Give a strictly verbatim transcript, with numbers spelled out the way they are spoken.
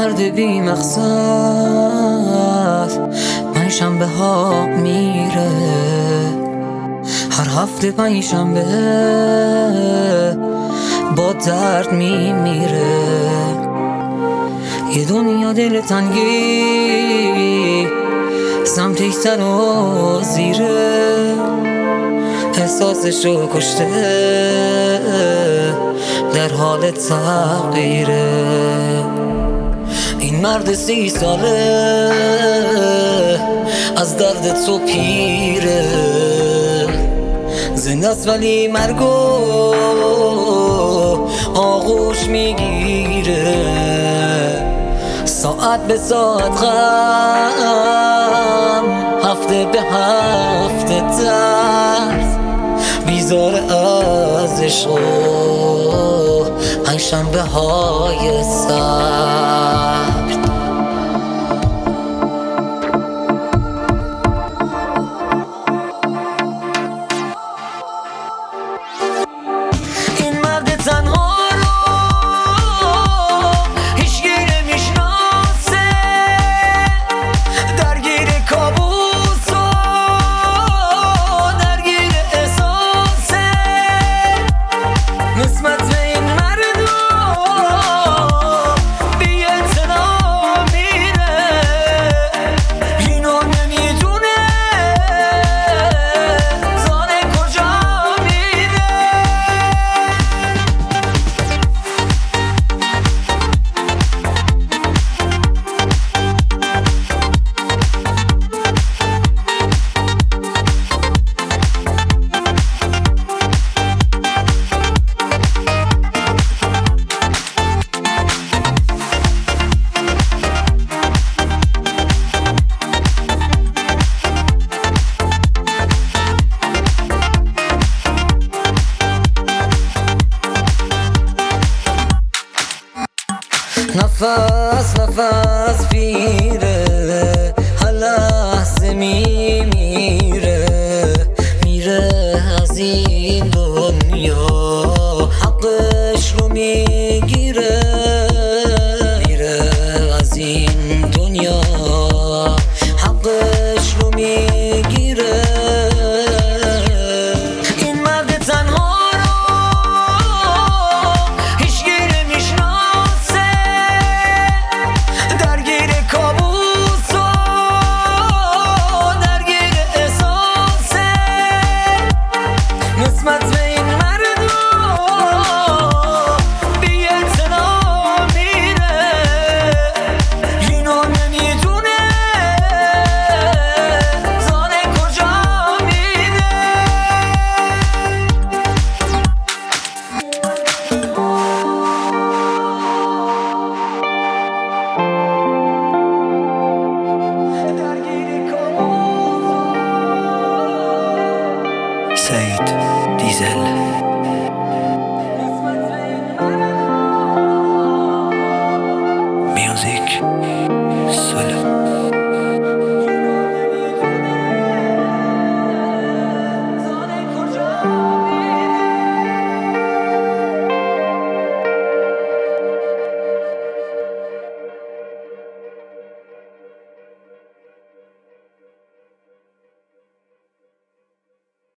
مرد بی مقصد پنجشنبه ها میره، هر هفته پنجشنبه با درد میمیره. یه دنیا دل تنگی سمت سر و زیره، احساسشو کشته در حال تغییره. این مرد سی ساله از درد تو پیره، زنده است ولی مرگو آغوش میگیره. ساعت به ساعت غم، هفته به هفته درد، بیزار از عشق و پنجشنبه های سرد. این مرد تنها نفس نفس پیره، هر لحظه میمیره، میره از این دنیا، حقش رو میره.